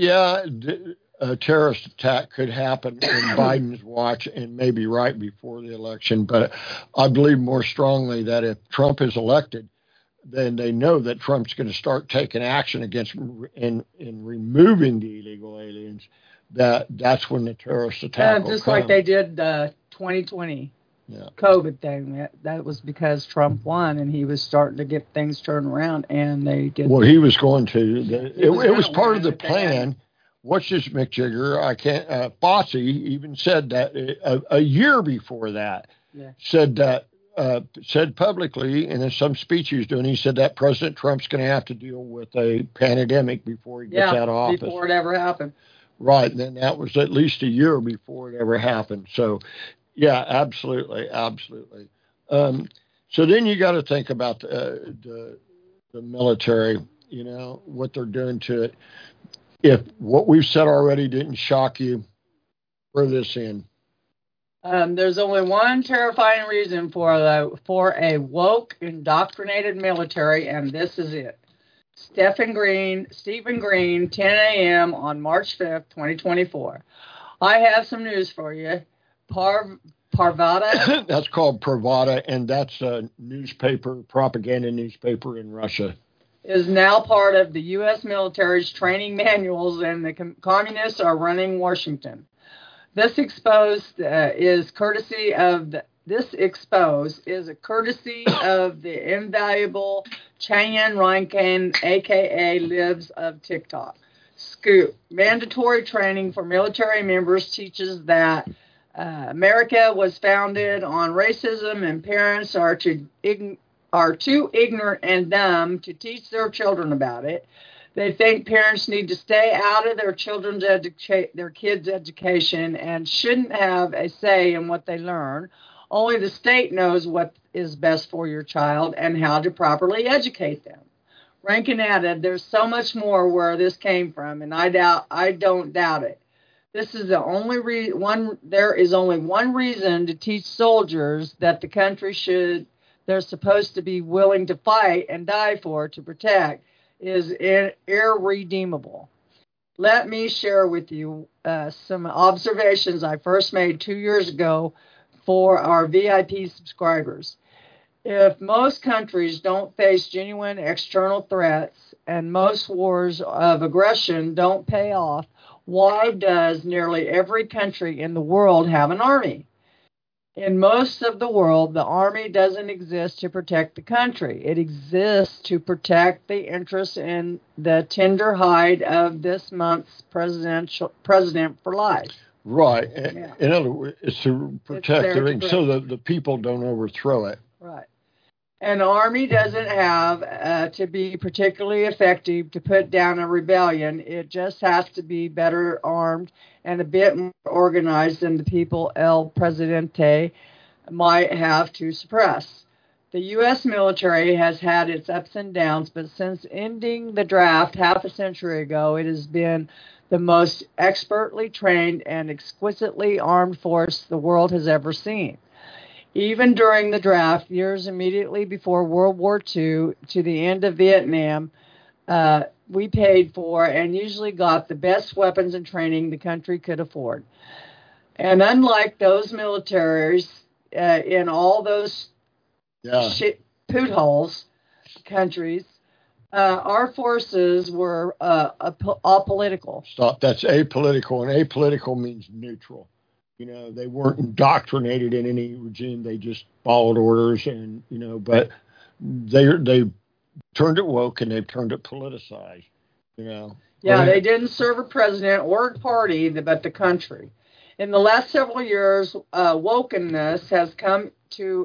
a terrorist attack could happen in Biden's watch and maybe right before the election. But I believe more strongly that if Trump is elected, then they know that Trump's going to start taking action against in removing the illegal aliens. That's when the terrorist attack will just come. like they did 2020. Yeah. COVID thing. That was because Trump won and he was starting to get things turned around, and they did. Well, he was going to. It was part of the plan. What's this, Mick Jagger? Fosse even said that a year before that. Yeah. Said publicly, and in some speech he was doing, he said that President Trump's going to have to deal with a pandemic before he gets out of office. Before it ever happened. Right, and then that was at least a year before it ever happened. So. Yeah, absolutely. So then you got to think about the military, what they're doing to it. If what we've said already didn't shock you, throw this in. There's only one terrifying reason for a woke, indoctrinated military, and this is it. Stephen Green, 10 a.m. on March 5th, 2024. I have some news for you. Pravda. That's called Pravda, and that's a propaganda newspaper in Russia. Is now part of the U.S. military's training manuals, and the communists are running Washington. This expose is a courtesy of the invaluable Cheyenne Rankin, a.k.a. Libs of TikTok. Scoop. Mandatory training for military members teaches that America was founded on racism, and parents are too ignorant and dumb to teach their children about it. They think parents need to stay out of their kids' education and shouldn't have a say in what they learn. Only the state knows what is best for your child and how to properly educate them. Rankin added, "There's so much more where this came from, and I don't doubt it. This is the only there is only one reason to teach soldiers that the country they're supposed to be willing to fight and die for to protect is irredeemable." Let me share with you some observations I first made 2 years ago for our VIP subscribers. If most countries don't face genuine external threats and most wars of aggression don't pay off, why does nearly every country in the world have an army? In most of the world, the army doesn't exist to protect the country. It exists to protect the interests in the tender hide of this month's president for life. Right. Yeah. In other words, it's to protect everything so that the people don't overthrow it. Right. An army doesn't have to be particularly effective to put down a rebellion. It just has to be better armed and a bit more organized than the people El Presidente might have to suppress. The U.S. military has had its ups and downs, but since ending the draft half a century ago, it has been the most expertly trained and exquisitely armed force the world has ever seen. Even during the draft, years immediately before World War II to the end of Vietnam, we paid for and usually got the best weapons and training the country could afford. And unlike those militaries in all those pootholes countries, our forces were apolitical. Stop. That's apolitical, and apolitical means neutral. You know, they weren't indoctrinated in any regime. They just followed orders, and but they turned it woke and they've turned it politicized. Yeah, they didn't serve a president or a party, but the country. In the last several years, wokeness has come to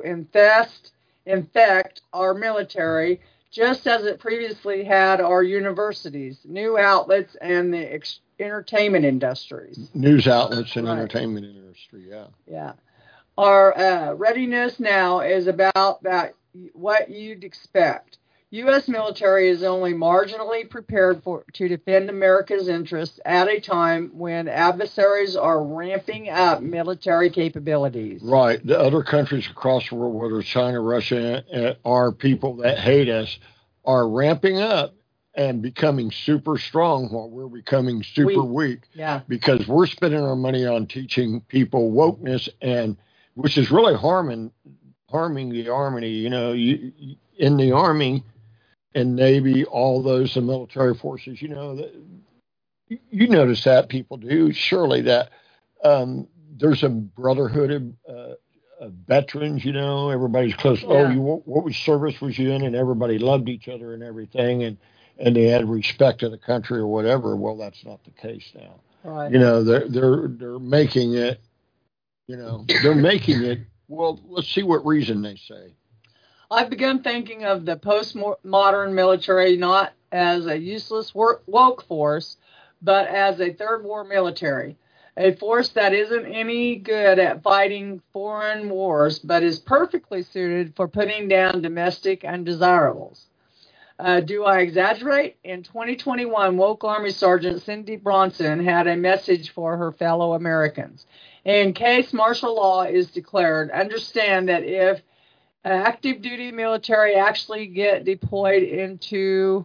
infect our military, just as it previously had our universities, new outlets, and the entertainment industries. News outlets and entertainment industry, yeah. Yeah. Our readiness now is about that, what you'd expect. U.S. military is only marginally prepared to defend America's interests at a time when adversaries are ramping up military capabilities. Right. The other countries across the world, whether it's China, Russia, are people that hate us, are ramping up and becoming super strong while we're becoming super weak. Yeah. Because we're spending our money on teaching people wokeness, and which is really harming the army. In the Army and Navy, all those the military forces, you notice that people do surely that there's a brotherhood of veterans. Everybody's close. Yeah. What service was you in? And everybody loved each other and everything, and they had respect to the country or whatever. Well, that's not the case now. Right. They're making it. They're making it. Well, let's see what reason they say. I've begun thinking of the postmodern military not as a useless woke force, but as a third war military, a force that isn't any good at fighting foreign wars, but is perfectly suited for putting down domestic undesirables. Do I exaggerate? In 2021, woke Army Sergeant Cindy Bronson had a message for her fellow Americans. In case martial law is declared, understand that if active duty military actually get deployed into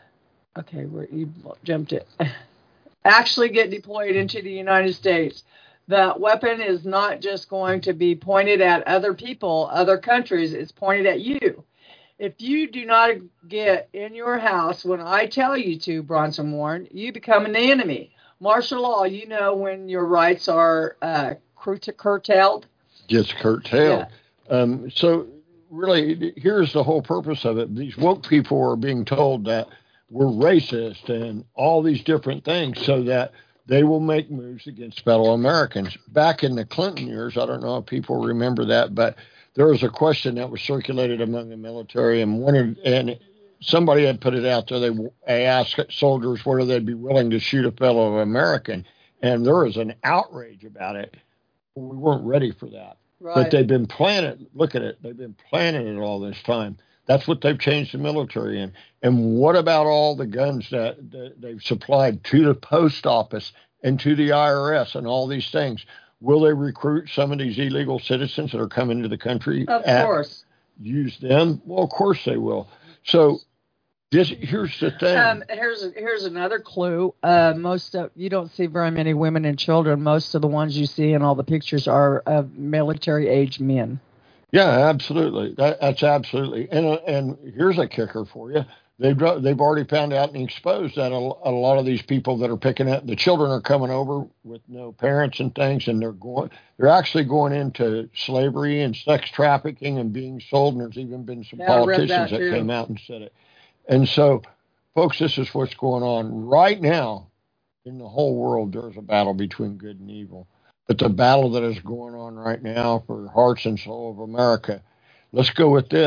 actually get deployed into the United States, that weapon is not just going to be pointed at other people, other countries, it's pointed at you. If you do not get in your house when I tell you to, Bronson warned, you become an enemy. Martial law, when your rights are curtailed. Just curtailed. Yeah. So really, here's the whole purpose of it. These woke people are being told that we're racist and all these different things so that they will make moves against fellow Americans. Back in the Clinton years, I don't know if people remember that, but there was a question that was circulated among the military, and somebody had put it out there. They asked soldiers whether they'd be willing to shoot a fellow American, and there was an outrage about it. We weren't ready for that. Right. But they've been planning. Look at it. They've been planning it all this time. That's what they've changed the military in. And what about all the guns that they've supplied to the post office and to the IRS and all these things? Will they recruit some of these illegal citizens that are coming to the country? Of course. Use them? Well, of course they will. So here's the thing. Here's another clue. You don't see very many women and children. Most of the ones you see in all the pictures are of military-age men. Yeah, absolutely. That's absolutely. And here's a kicker for you. They've already found out and exposed that a lot of these people that are picking up, the children are coming over with no parents and things, and they're actually going into slavery and sex trafficking and being sold. And there's even been some politicians that came out and said it. And so, folks, this is what's going on right now in the whole world. There's a battle between good and evil. But the battle that is going on right now for hearts and soul of America, let's go with this.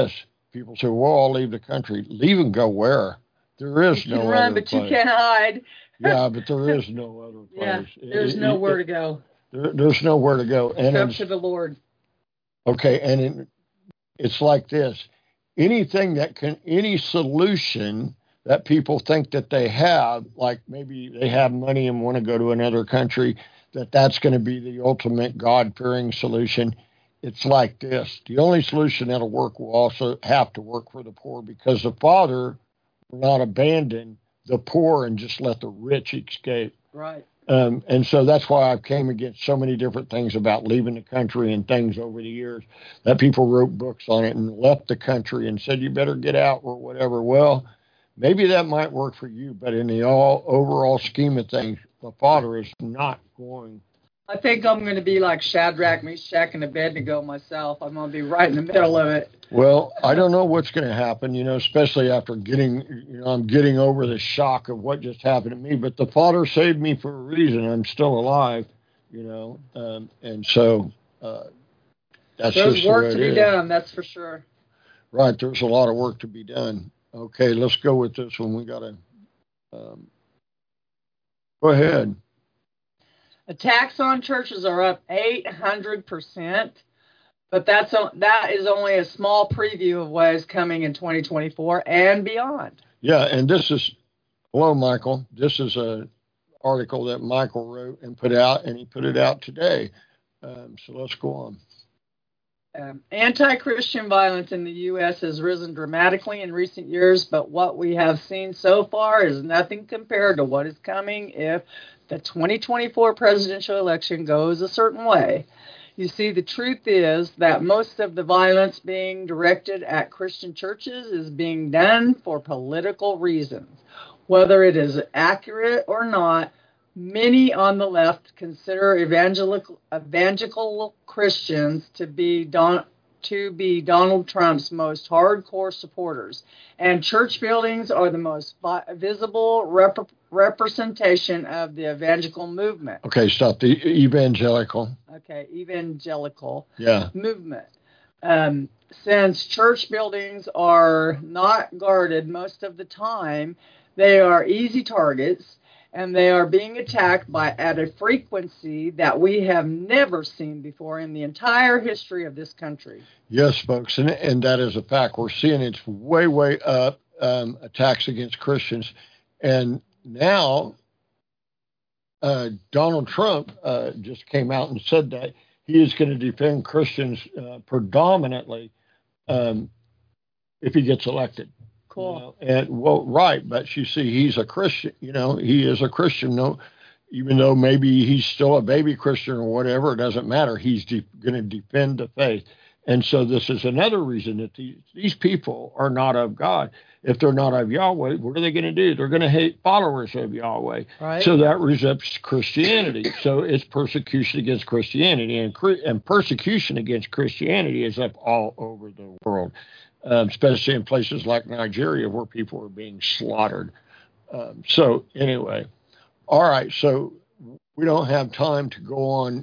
people say, well, I'll leave the country. Leave and go where? There is You no can run, other but place. you can't hide. Yeah, but there is no other Yeah, place. there's nowhere to go. There's nowhere to go. And It's up to the Lord. okay, and it's like this. Any solution that people think that they have, like maybe they have money and want to go to another country, that's going to be the ultimate God-fearing solution. It's like this. The only solution that'll work will also have to work for the poor, because the Father will not abandon the poor and just let the rich escape. Right. And so that's why I came against so many different things about leaving the country and things over the years that people wrote books on it and left the country and said, you better get out or whatever. Well, maybe that might work for you, but in the overall scheme of things, the Father is not going. I think I'm going to be like Shadrach, Meshach, and Abednego myself. I'm going to be right in the middle of it. Well, I don't know what's going to happen, especially after I'm getting over the shock of what just happened to me. But the Father saved me for a reason. I'm still alive, and so that's There's just work the way to it be is. done, that's for sure. Right, there's a lot of work to be done. Okay, let's go with this one. We got to go ahead. Attacks on churches are up 800%, but that is only a small preview of what is coming in 2024 and beyond. Yeah, and hello, Michael. This is an article that Michael wrote and put out, and he put it out today. So let's go on. Anti-Christian violence in the U.S. has risen dramatically in recent years, but what we have seen so far is nothing compared to what is coming if the 2024 presidential election goes a certain way. You see, the truth is that most of the violence being directed at Christian churches is being done for political reasons. Whether it is accurate or not, many on the left consider evangelical Christians to be Donald Trump's most hardcore supporters, and church buildings are the most visible representation of the evangelical movement. Okay, stop. The evangelical. Okay, evangelical Yeah. movement. Since church buildings are not guarded most of the time, they are easy targets, and they are being attacked at a frequency that we have never seen before in the entire history of this country. Yes, folks, and that is a fact. We're seeing it's way, way up, attacks against Christians. And now Donald Trump just came out and said that he is going to defend Christians predominantly if he gets elected. Cool. Right, but you see, he's a Christian. He is a Christian. No, even though maybe he's still a baby Christian or whatever, it doesn't matter. He's going to defend the faith. And so this is another reason that these people are not of God. If they're not of Yahweh, what are they going to do? They're going to hate followers of Yahweh. Right. So that resembles Christianity. So it's persecution against Christianity, and persecution against Christianity is up all over the world. Especially in places like Nigeria where people are being slaughtered. So anyway, all right. So we don't have time to go on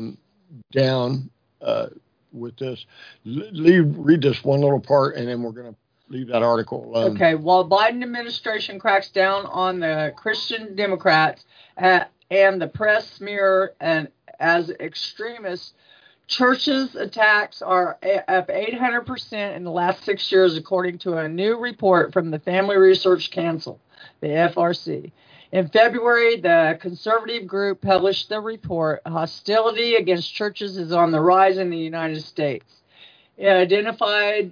down with this. Read this one little part, and then we're going to leave that article alone. Okay. While Biden administration cracks down on the Christian Democrats and the press smear and as extremists, churches' attacks are up 800% in the last 6 years, according to a new report from the Family Research Council, the FRC. In February, the conservative group published the report, Hostility Against Churches is on the Rise in the United States. It identified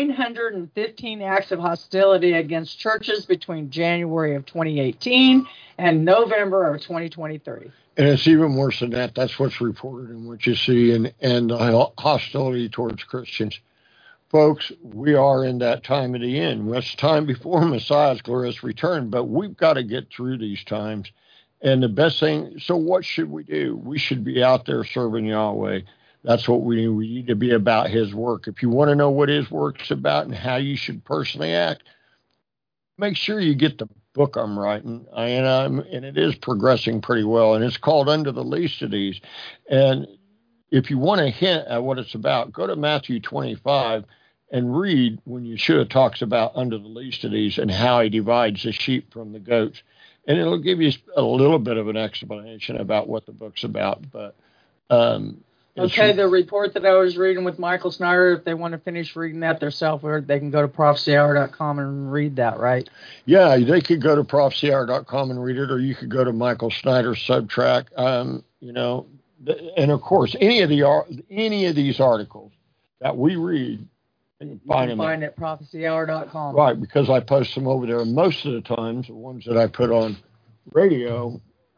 915 acts of hostility against churches between January of 2018 and November of 2023. And it's even worse than that. That's what's reported and what you see, and hostility towards Christians. Folks, we are in that time of the end. It's time before Messiah's glorious return, but we've got to get through these times. And the best thing, so what should we do? We should be out there serving Yahweh. That's what we need. We need to be about his work. If you want to know what his work's about and how you should personally act, make sure you get the book I'm writing, and it is progressing pretty well, and it's called Under the Least of These. And if you want a hint at what it's about, go to Matthew 25, and read when Yeshua talks about under the least of these and how he divides the sheep from the goats. And it'll give you a little bit of an explanation about what the book's about. But okay, the report that I was reading with Michael Snyder, if they want to finish reading that themselves, they can go to prophecyhour.com and read that, right? Yeah, they could go to prophecyhour.com and read it, or you could go to Michael Snyder's Subtrack. And of course, any of these articles that we read, you can find at prophecyhour.com. Right, because I post them over there. And most of the times, the ones that I put on radio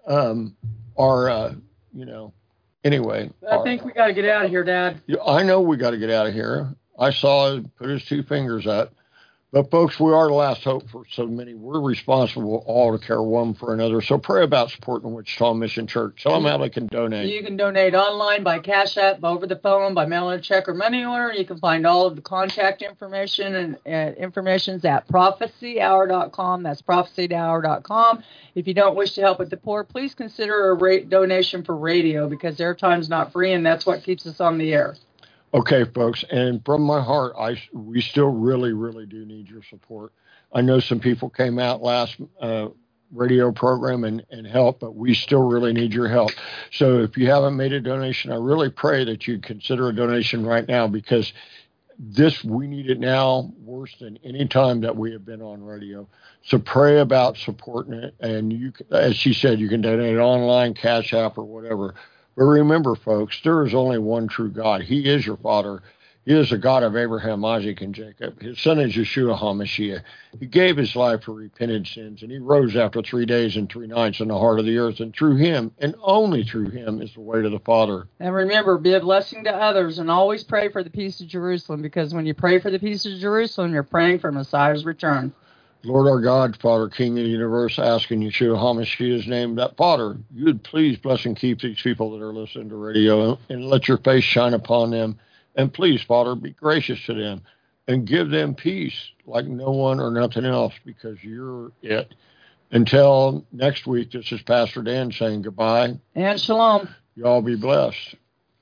are, anyway. I think we got to get out of here, Dad. I know we got to get out of here. I saw him put his two fingers up. But, folks, we are the last hope for so many. We're responsible all to care one for another. So pray about supporting Wichita Mission Church. Tell them how they can donate. You can donate online, by Cash App, over the phone, by mail-in check or money order. You can find all of the contact information and information's at prophecyhour.com. That's prophecyhour.com. If you don't wish to help with the poor, please consider a donation for radio, because airtime's not free, and that's what keeps us on the air. Okay, folks, and from my heart, we still really, really do need your support. I know some people came out last radio program and helped, but we still really need your help. So if you haven't made a donation, I really pray that you consider a donation right now, because we need it now worse than any time that we have been on radio. So pray about supporting it, and you, as she said, you can donate online, Cash App, or whatever. But remember, folks, there is only one true God. He is your Father. He is the God of Abraham, Isaac, and Jacob. His son is Yeshua HaMashiach. He gave his life for repented sins, and he rose after 3 days and 3 nights in the heart of the earth. And through him, and only through him, is the way to the Father. And remember, be a blessing to others, and always pray for the peace of Jerusalem, because when you pray for the peace of Jerusalem, you're praying for Messiah's return. Lord our God, Father, King of the universe, ask in Yeshua HaMashiach's name that, Father, you would please bless and keep these people that are listening to radio, and let your face shine upon them. And please, Father, be gracious to them and give them peace like no one or nothing else, because you're it. Until next week, this is Pastor Dan saying goodbye. And shalom. Y'all be blessed.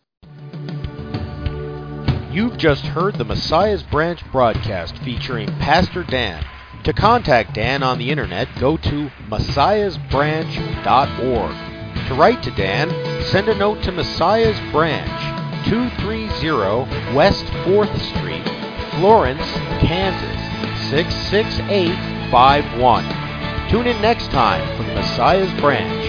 You've just heard the Messiah's Branch broadcast featuring Pastor Dan. To contact Dan on the internet, go to messiahsbranch.org. To write to Dan, send a note to Messiah's Branch, 230 West 4th Street, Florence, Kansas, 66851. Tune in next time for the Messiah's Branch.